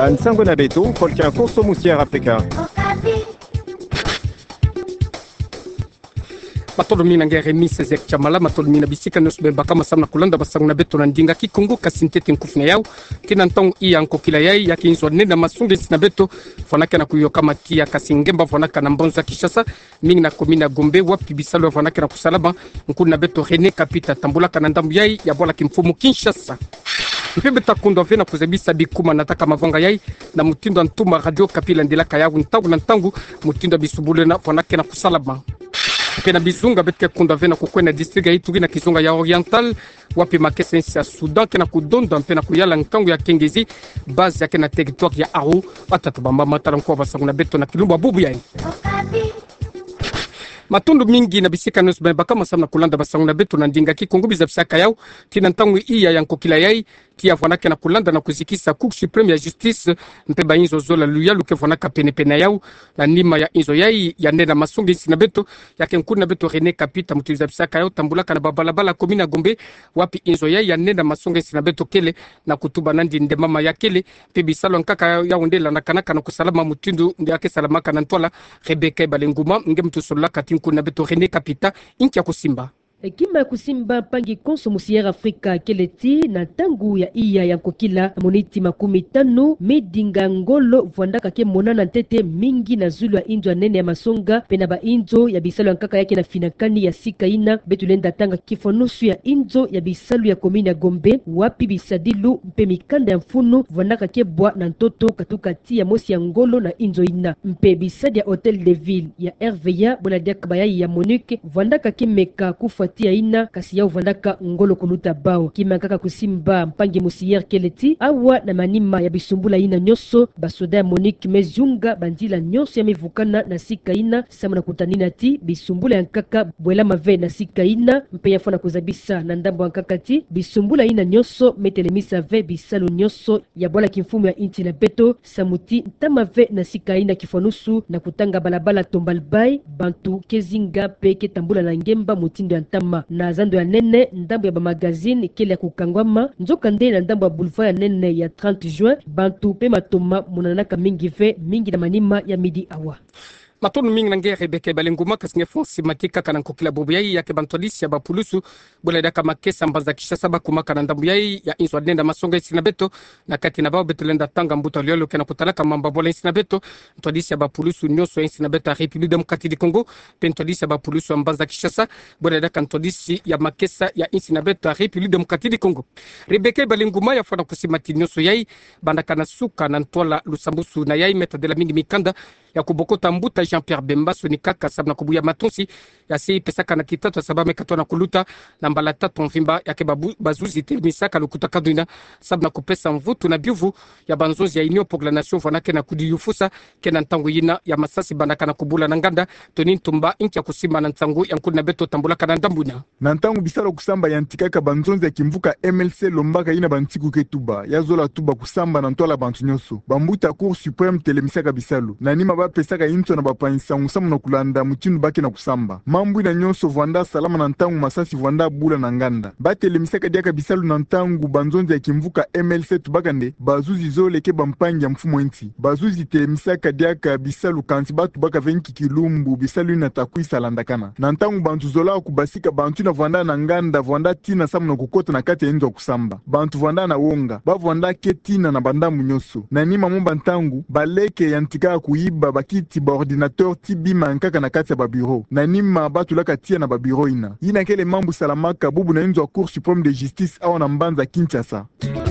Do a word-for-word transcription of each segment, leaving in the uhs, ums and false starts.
Bansango na beto kolkia kurso musière Afrika. Matolo mina ngere mise zek chamala matolo mina bisika nosbe bakama samna kulanda basangu na beto na ndinga kikongo kasintete nkufuna yao kina ntongo iya nkokila yai yakinzo nenda masunde sina beto fonaka na kuyoka matia kasingemba fonaka na mbonza Kishasa mingi na komina Gombe wapi bisalo fonaka na kusalaba nkuna beto René Kapita tambula kana ndambu yai ya bola kimfumu Kinshasa. Mpebe takundo vena kuzebisa bikuma nataka mavonga yai na mutindo ntuma radio kapila ndela kayagu ntangu na ntangu mutindo bisubule na fonaka na kusalaba. Pena bizunga betke kunda vena kukwena district ya Ituri na kizunga ya Oriental wapi makesensi ya Sudan kena kudonda mpena kuyala nkangu ya Kengezi base yake na territoire ya Aru watatu bamba matala nkuwa basangu na beto na kilumba bubu yai. Matundu mingi na bisika nusu bamba kama samna kulanda basangu na beto na ndinga kikongo biza bisaka yao kina ntangu iya ya nkokila yai kia vonaka na kulanda na kuzikisa Cour supreme ya justice mpeba inzo zola luya luke vonaka pene pene yao na nima ya inzo yai ya nena masungi sina beto yake nkuna beto René Kapita mutiza bisaka yao tambulaka na babalabala komina Gombe wapi inzo yai ya nena masungi sina beto kele na kutuba nandi nde mama ya kele pebi salo nkaka ya ondela na kanaka na kusalama mutindu ndi yake salamaka na ntwala Rebecca Balenguma nge mtu solaka tinkuna beto René Kapita inki ya kusimba. Ekima ya kusimba pangi konso musière Afrika keleti na tangu ya iya ya nkokila moniti makumi tano medinga ngolo vuandaka ke monana ntete mingi na zulu ya inzo ya nene ya masonga pena ba inzo ya bisalu ya nkaka yake na finakani ya sika ina betulenda tanga kifonusu ya inzo ya bisalu ya komini ya Gombe wapi bisadilu mpe mikanda ya mfunu vuandaka ke bwa na ntoto katuka ti ya mosi ya ngolo na inzo ina mpe bisadi ya Hotel de Ville ya R V A bona diak bayai ya Monique vuandaka ke meka kufa tia ina kasi ya uvandaka ngolo kuluta bao kima kaka kusimba mpangi musière keleti awa na manima ya bisumbula ina nyoso basoda ya Monique mezunga bandila nyoso ya mivukana na sika ina sama na kutanina ti bisumbula ya nkaka bwela mave na sika ina mpe ya fana kuzabisa na ndambo ya nkaka ti bisumbula ina nyoso metelemisa ve bisalu nyoso ya bola kimfumu ya inti na beto samuti ntamave na sika ina kifonusu na kutanga balabala tombalbai bantu kezinga peke tambula na ngemba mutindo ya ntama na zando ya nene ndambo ya bamagazine kele ya kukangwama nzoka nde na ndambo ya boulevard ya nene ya trente juin bantu pe matoma munanaka mingi ve mingi na manima ya midi awa. Matonu mingi nange Rebecca Balenguma kasinge fonsi matika kana nkokila bobu yai yake bantolisi ya bapulusu bula daka makesa mbanza Kishasa bakuma kana ndambu yai ya inzo adenda masonga isina beto na kati na bao betulenda tanga mbuta liolo kena kutalaka mamba bola isina beto ntolisi ya bapulusu nyoso isina beto ya République démocratique du Congo pentolisi ya bapulusu mbanza Kishasa bula daka ntolisi ya makesa ya isina beto ya République démocratique du Congo. Rebecca Balenguma ya fana kusimati nyoso yai bandaka na suka na ntola lusambusu na yai meta de la mingi mikanda ya kubokota mbuta Jean-Pierre Bemba sonikaka sabna kubuya matonsi ya sei pesaka na kitatu sabame katona kuluta na mbala tatu mvimba yake babu bazuzi temisaka lukuta kaduna sabna kupesa mvutu na biuvu ya banzozi ya Union pour la Nation vanake na kudi yufusa kena ntangu yina ya masasi bandaka na kubula na nganda toni ntumba inki ya kusima na ntangu ya nkuna beto tambula kana ndambuna na ntangu bisalo kusamba ya ntikaka banzonzi ya kimvuka M L C lombaka yina bantiku ketuba ya zola tuba kusamba na ntola bantu nyoso bambuta Cour supreme telemisaka bisalo na nima bapesaka into na bapanisa ngusamu na kulanda mutindu bake na kusamba mambu na nyonso vwanda salama na ntangu masasi vwanda bula na nganda batelemisaka diaka bisalu na ntangu banzonzi ya kimvuka M L C tubakande bazuzi zoleke bampangi ya mfumo enti bazuzi telemisaka diaka bisalu kansi batu baka venki kilumbu bisalu ina takuisa landakana na ntangu bantu zola kubasika bantu na vwanda na nganda vwanda tina samu na kukota na kati ya enzo kusamba bantu vwanda na wonga ba vwanda ke tina na bandamu nyoso na nima momba ntangu baleke ya ntika kuiba bakiti ba ordinateur tibima nkaka na kati ya ba bureau na nima batulaka tia na ba bureau ina ina kele mambu salamaka bubu na enzo Cour supreme de justice awa na mbanza Kinshasa.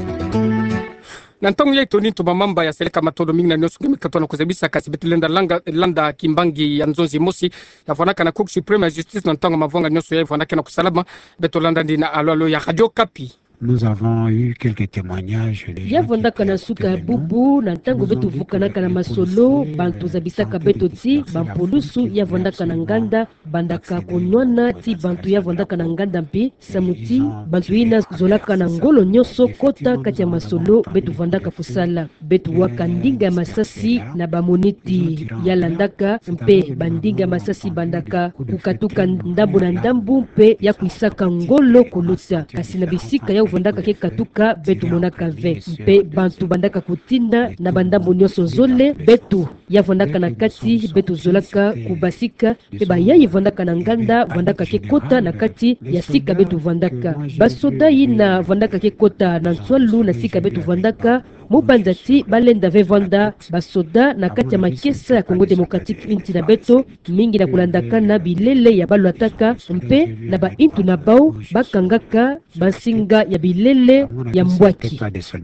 Na ntangu ya itoni to mamamba ya seleka matodo mingi na nyoso ngemi katona kuzabisa kasi betulenda langa landa kimbangi ya nzonzi mosi ya vanaka na Cour supreme ya justice na ntangu mavonga nyoso ya vanaka na kusalama betulanda ndina alolo ya Radio Kapi. Nous avons eu quelques témoignages. Yavondaka na suka bubu na ntango betu vukanaka na masolo bantu zabisaka beto ti bampolusu yavondaka na nganda bandaka konwana ti bantu yavondaka na nganda mpi samuti bantu ina zolaka na ngolo nyoso kota kati ya masolo betu vondaka fusala betu waka ndinga ya masasi na bamoniti yalandaka mpe bandinga masasi bandaka kukatuka ndambu na ndambu mpe ya kuisaka ngolo kuluta kasi na bisika ya vondaka ke katuka betu monaka ve mpe bantu bandaka kutinda na bandambo nyonso zole betu ya vondaka na kati betu zolaka kubasika mpe bayayi vondaka na nganda vondaka ke kota na kati ya sika betu vondaka basoda yina vondaka ke kota na nswalu na sika betu vondaka mubanza ti balenda ve vonda basoda na kati ya makesa ya Congo Democratique inti na beto mingi na kulandaka na bilele ya balwataka mpe na baintu na bao bakangaka basinga ya bilele ya mbwaki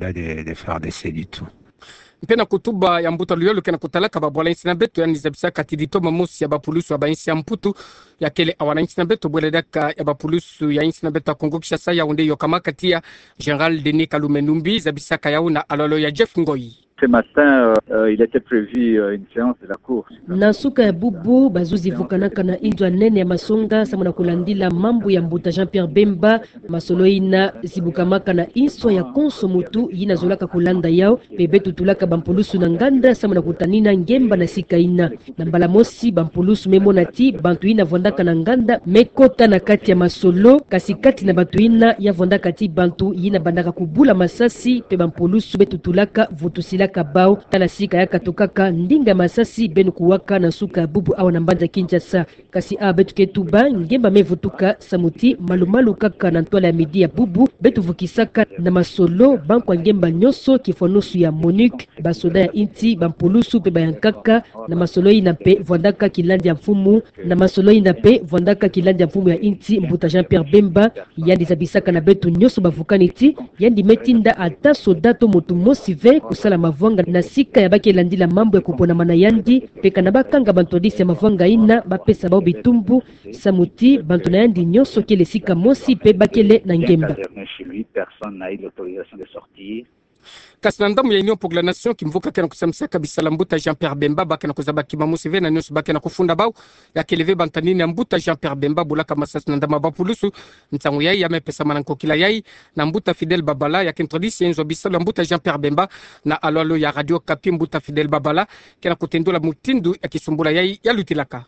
mpe na kutuba ya mbuta luyolo kena kutalaka babwala insi na beto yani zabisa kati ditoma mosi ya bapulusu ya bainsi ya mputu ya kele awana insi na beto bweledaka ya bapulusu ya insi na beto ya Kongo Kinshasa ya unde yokama kati ya General Denis Kalumenumbi zabisa kayauna alolo ya Jeff Ngoi. Ce matin, euh, il était prévu euh, une séance de la course. Na suka ya bubu bazuzi vukanaka na indwa nene ya masonga samuna kulandila mambo ya mbuta Jean-Pierre Bemba masolo ina zibukamaka na inso ya konso mutu ina zolaka kulanda yao bebetu tulaka bampulusu na nganda samuna kutanina ngemba na sika ina na mbala mosi bampulusu memona ti bantu ina vondaka na nganda mekota na kati ya masolo kasi kati na bantu ina ya vondaka ti bantu ina bandaka kubula masasi pe bampulusu betu tulaka vutusila kabao tala sika yaka tokaka ndinga masasi benu kuwaka na suka bubu awa na mbanja Kinshasa kasi a betu ketuba ngemba mevutuka samuti malumalu kaka na ntwala ya midi ya bubu betu vukisaka na masolo banko ngemba nyoso kifonusu ya Monique basoda ya inti bampulusu pe bayankaka na masolo ina pe vondaka kilandi ya mfumu na masolo ina pe vondaka kilandi ya mfumu ya inti mbuta Jean-Pierre Bemba yandi zabisaka na betu nyoso bavukani ti yandi metinda ata soda to motu mosive kusala mavonga na sika ya baki landila mambo ya kupona mana yandi peka na bakanga bantodisi ya mavonga ina bapesa bao bitumbu samuti bantu na yandi nyoso kele sika mosi pe bakele na ngemba kasi na ndamu ya Union pour la Nation kimvuka kena kusamisa kabisa la mbuta Jean-Pierre Bemba bake na kuzaba kimamusi ve na nyoso bake na kufunda bao ya keleve bantanini ya mbuta Jean-Pierre Bemba bulaka masasi na ndama bapulusu ntangu yai ya mepesa mananko kila yai na mbuta Fidel Babala ya kentrodisi ya nzo bisa la mbuta Jean-Pierre Bemba na alolo ya Radio Kapi mbuta Fidel Babala kena kutendula mutindu ya kisumbula yai ya lutilaka.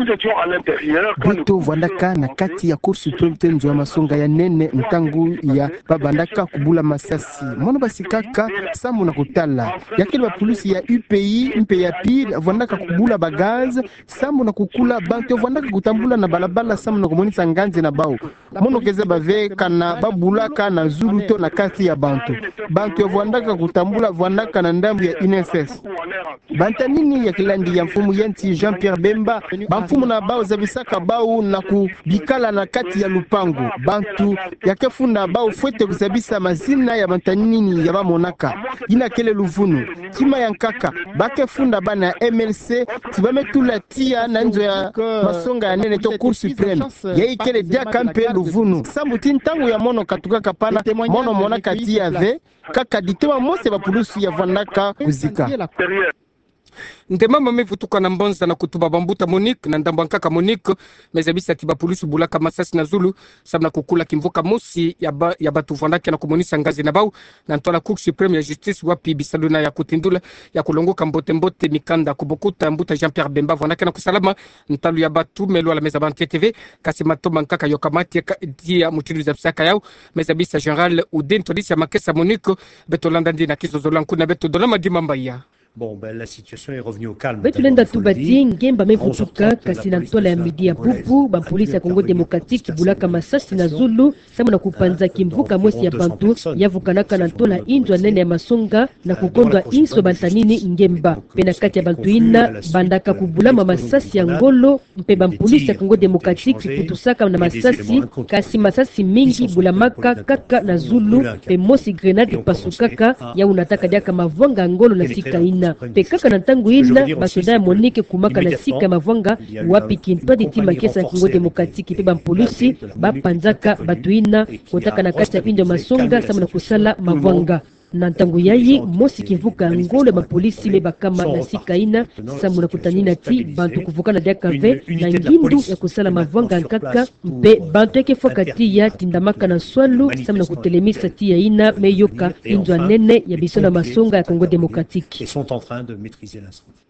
Beto vandaka na kati ya Cour supreme tenzo ya masonga ya nene ntangu ya babandaka kubula masasi mono basikaka samu na kutala yakeli ba polisi ya U P I mpe ya pile vandaka kubula bagaz samu na kukula bantu vandaka kutambula na balabala samu na komonisa nganze na bao mono keza bave kana babulaka na zulu to na kati ya bantu bantu vandaka kutambula vandaka na ndambu ya I N S S bantanini ya kilandi ya mfumu yenti Jean-Pierre Bemba mfumu na bao zabisaka bao na kubikala na kati ya lupango bantu yakefunda bao fwete kuzabisa mazina ya bantanini ya bamonaka ina kele luvunu tima yankaka bakefunda bana M L C tibametula tia na nzo ya masonga ya nene to Cour supreme yei kele dia kampe luvunu sambuti ntangu ya mono katukaka pana mono monaka tia ve kaka ditema mose bapulusu ya vanaka kuzika ndema mame vutuka na mbonza na kutuba bambuta Monique na ndambo nkaka Monique mezabisa tiba polisu bulaka masasi na zulu sabna kukula kimvuka mosi ya ba, ya batu vandaki na kumonisa ngazi na bau na ntola Cour supreme ya justice wapi bisaluna ya kutindula ya kulongoka mbote mbote mikanda kubukuta mbuta Jean-Pierre Bemba vandaki na kusalama ntalu ya batu melo la meza banti T V kasi matoma nkaka yokamati ya mutilu za psaka yao mezabisa general Uden tolisi ya makesa Monique beto landandi na kizo zolanku na beto dolama dimambaya. Bon, ben, la situation est revenue au calme. Betu lenda tubati ngemba mevutuka kasi na ntola ya midi ya bubu ba polisi ya Congo Democratique bulaka masasi na zulu sama na kupanza kimvuka mwesi ya bantu yavukanaka na ntola indwa nene ya masonga na kukondwa inso bantanini ngemba pena kati ya bantu ina bandaka kubulama masasi ya ngolo mpe ba polisi ya Congo Democratique kutusaka na masasi kasi masasi mingi bulamaka kaka na zulu pe mosi grenade pasukaka ya unataka diaka mavonga ngolo na sika ina pekaka na ntangu ina basoda ya Monique kumaka na sika mavonga wapi kintwa ditima kesa Congo Democratique pe bampolisi bapanzaka batu ina kotaka na kati ya indo masonga sama na kusala mavonga na ntangu yayi mosi kivuka ngolo mapolisi me bakama na sika ina samu na kutanina ti bantu kuvuka na diakave na ngindu ya kusala mavonga nkaka mpe bantu yake fokati ya tindamaka na swalu samu na kutelemisa ti ya ina meyoka indwa nene ya bisola masonga ya Congo Démocratique. Ils sont en train de maîtriser l'incendie.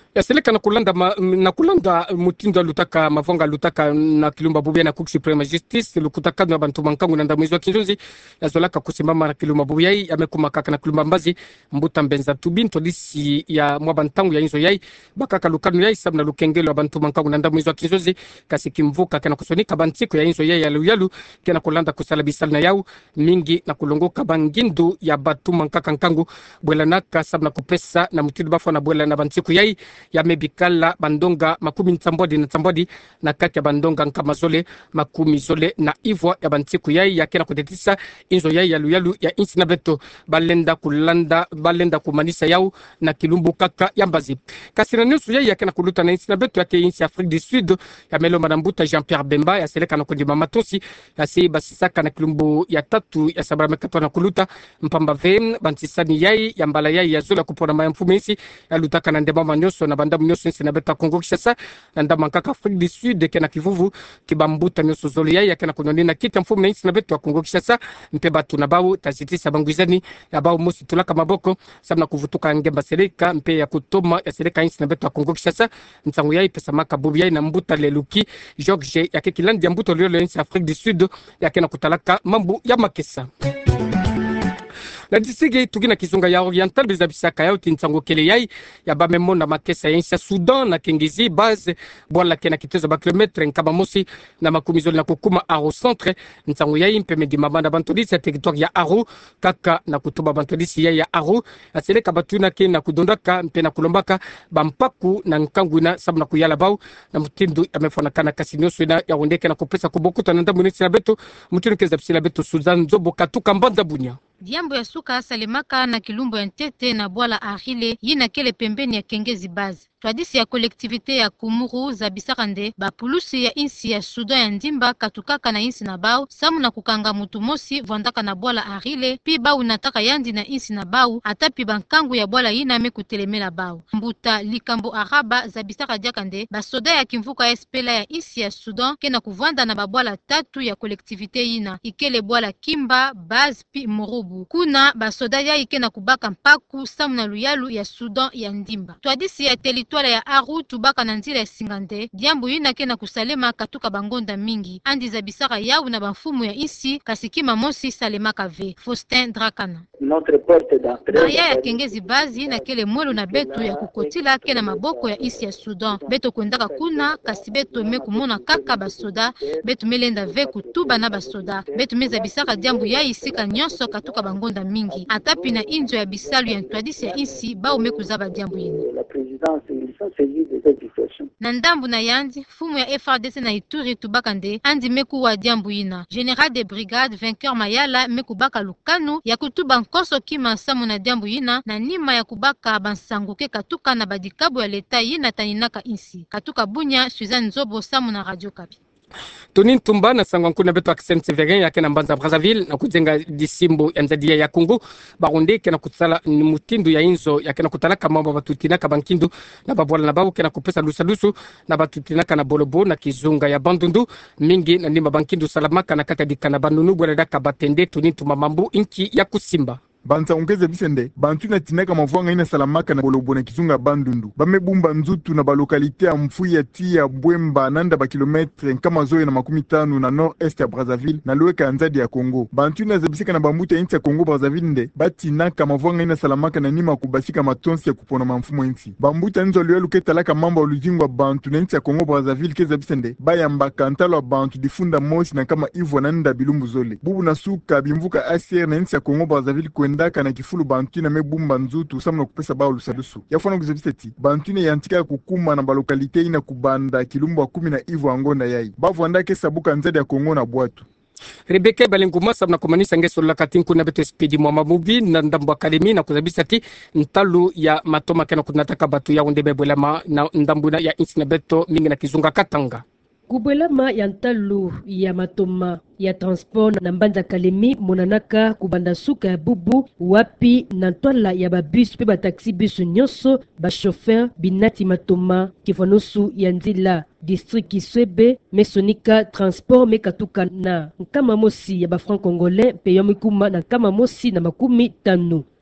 ya seleka na kulanda ma, na kulanda mutindo lutaka mavonga lutaka na kilumba bubia na Cour supreme justice lukutaka na bantu mankangu na ndamwezo wa kinjozi ya zolaka kusimama na kilumba bubia yi amekumaka na kilumba mbazi mbuta mbenza tubinto lisi ya mwabantangu ya inzo yai bakaka lukanu yai sabna lukengelo bantu mankangu na ndamwezo wa kinjozi kasi kimvuka kana kusonika bantiko ya inzo yai yalu yalu kena kulanda kusala bisal na yau mingi na kulongoka bangindu ya batu mankaka nkangu bwela naka sabna kupesa na mutidu bafo na bwela na bantiko yai ya mebikala bandonga makumi ntambodi na tambodi na kati ya bandonga nkamazole makumi zole na ivwa ya bantiku yai ya kena kutetisa inzo yai yalu yalu ya insi na beto balenda kulanda balenda kumanisa yau na kilumbu kaka ya mbazi kasina nusu yai ya kena kuluta na insi na beto ya ke insi Afrique du Sud ya melo madambuta Jean-Pierre Bemba ya seleka na kundima matosi ya si basisaka na kilumbu ya tatu ya sabara mekato na kuluta mpamba vem bantisani yai ya mbala yai ya zola kupona maya mfumisi ya lutaka na ndema manyoso na banda mnyoso nsi na beta Kongo Kinshasa na ndama kaka Afrique du Sud kena kivuvu kibambuta nyoso zoli yai ya kena kunonina kita mfumu na nsi na beta Kongo Kinshasa mpe batu na bao tazitisa bangwizani ya bao mosi tulaka maboko sabna kuvutuka ngemba seleka mpe ya kutoma ya seleka nsi na beta Kongo Kinshasa nsangu yai pesa maka bubu yai na mbuta leluki George ya kekilandi ya mbuto liolo nsi Afrique du Sud ya kena kutalaka mambu ya makesa na disige tukina kizunga ya oriental bizabisaka yao tinsango kele yai ya bamemona makesa ya insa Sudan na Kengezi base bwala kena kitezo ba kilometre nkaba mosi na makumizoli na kukuma Aro centre nsango yai mpemedi mabanda bantolisi ya territoire ya Aro kaka na kutuba bantolisi ya ya Aro aseleka batuna ke na kudondaka mpe na kulombaka bampaku na nkangwina sabu na kuyala bao na mutindu amefona kana kasinyoso na ya ondeke na kupesa kubokuta na ndamu nisi na beto mutinu keza bisila beto Sudan nzobo katuka mbanda bunya Diambo ya suka salemaka na kilumbo ya ntete na bwala arile yina kele pembeni ya Kengezi base. Tradisi ya kolektivite ya Kumuru za Bisarande bapulusi ya insi ya Sudan ya ndimba katukaka na insi na bau samu na kukanga mutu mosi vwandaka na bwala arile pi bau nataka yandi na insi na bau ata pi bankangu ya bwala yina me kutelemela bau. Mbuta likambo araba za Bisara Diakande basoda ya kimvuka espela ya insi ya Sudan kena kuvwanda na babwala tatu ya kolektivite yina ikele bwala Kimba base pi Morubu kuna basoda ya ikena kubaka mpaku samu na luyalu ya Sudan ya ndimba. Tradisi ya teli Twala ya Aru tubaka na nzira ya Singande diambu yina kena kusalema katuka bangonda mingi andi za Bisara yau na banfumu ya isi kasikima mosi salema kave Faustin Drakana Maria ya Kengezi bazi na kele mwelo na betu ya kukotila kena maboko ya isi ya Sudan beto kwendaka kuna kasi beto me kumona kaka basoda beto melenda ve kutuba na basoda beto meza Bisara diambu ya isi kanyonso katuka bangonda mingi atapi na inzo ya bisalu ya tradisi ya isi bao me kuzaba diambu yini na ndambu na yandi fumu ya F R D C na Ituri tubakande andi meku wa diambu ina General de Brigade Vainqueur Mayala meku baka lukanu ya kutuba nkoso kima samu na diambu ina na nima ya kubaka bansanguke katuka na badikabu ya leta yina taninaka insi katuka bunya Suzanne Nzobo samu na Radio Kapi. Toni Tumba na sangwa kuna beto akisen Severin ya kena mbanza Brazzaville na kujenga disimbo ya nzadia ya Kongo baronde kena kutsala mutindu ya inzo ya kena kutalaka mambo batutina ka bankindu na babwala na babu kena kupesa lusalusu na batutina kana bolobo na kizunga ya bandundu mingi na ndima bankindu salamaka na kata dikana banunu bwala daka batende Toni Tumba mambu inki ya kusimba banza ongeze bisende bantu na tinaka mavwanga ina salamaka na bolobo na kizunga bandundu bamebumba nzutu na balokalite ya Mfuya ti ya Bwemba nanda ba kilometre nkama zoe na makumi tano na nord est ya Brazzaville na loeka ya nzadi ya Kongo bantu na zabisika na bambuta inti ya Kongo Brazzaville nde batinaka mavwanga ina salamaka na nima kubasika matonsi ya kupona mamfumo inti bambuta nzo lyo luketalaka mambo olujingwa bantu na inti ya Kongo Brazzaville keza bisende bayamba kantalo ya bantu difunda mosi na kama Ivo na nda bilumbu zole bubu na suka bimvuka A C R na inti ya Kongo Brazzaville ndaka na kifulu bantu na mebumba nzutu samna kupesa bao lusalusu yafana kuzebiseti bantu ne yantika kukuma na balokalite ina kubanda kilumbu wa kumi na Ivo angonda yai bavu andake sabuka nzadi ya Kongo na bwatu Rebeke Balenguma sabna kumanisa ngeso la katinku na beto spedi mwa mamubi na ndambu akademi na kuzabisati ntalu ya matoma kena kunataka batu ya undebe bwelama na ndambu na ya insi na beto mingi na kizunga katanga kubwelama ya ntalu ya matoma ya transport na mbanza Kalemi monanaka kubanda suka ya bubu wapi na ntwala ya babus pe bataxi bus nyonso ba chauffeur binati matoma kifanusu ya nzila district Kiswebe mesonika transport mekatuka na nkama mosi ya ba franc congolais pe yomikuma na nkama mosi na makumi tano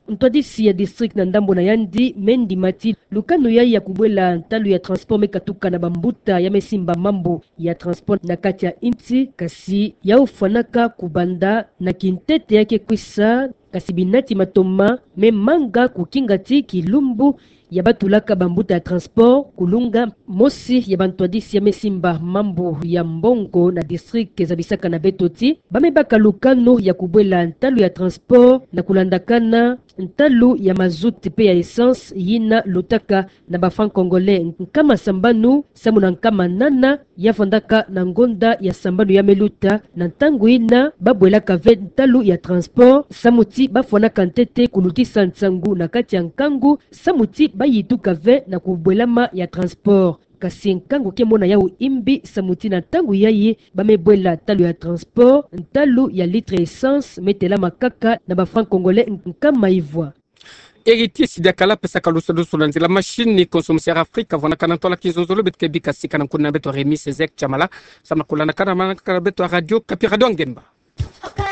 ntwadisi ya district na ndambo na yandi mendi mati lukano yai ya kubwela ntalu ya transport mekatuka na bambuta ya mesimba mambo ya transport na kati ya inti kasi ya ufanaka kubanda na kintete yake kwisa kasi binati matoma me manga kukingati kilumbu ya batulaka bambuta ya transport kulunga mosi ya bantwadisi ya mesimba mambo ya mbongo na district za Bisaka na Betoti bamebaka lukano ya kubwela ntalu ya transport na kulandakana ntalu ya mazuti pe ya essence yina lotaka na bafran congolais nkama sambanu samu na nkama nana ya fandaka na ngonda ya sambanu ya meluta na ntangu ina babwelaka ve ntalu ya transport samuti bafwanaka ntete kulutisa nsangu na kati ya nkangu samuti bayituka ve na kubwelama ya transport kasi nkangu kemona yao imbi samuti na ntangu yaye bamebwela talu ya transport ntalu ya litre essence metela makaka na bafran congolais nkama ivwa Héritier Sidiakala pesa kalusodo solanzi la machine consommateur Afrika vona kana tola kizozolo betke bika sikana kuna beto remise zek chamala sama kulana kana mana kana beto radio kapi radio ngemba.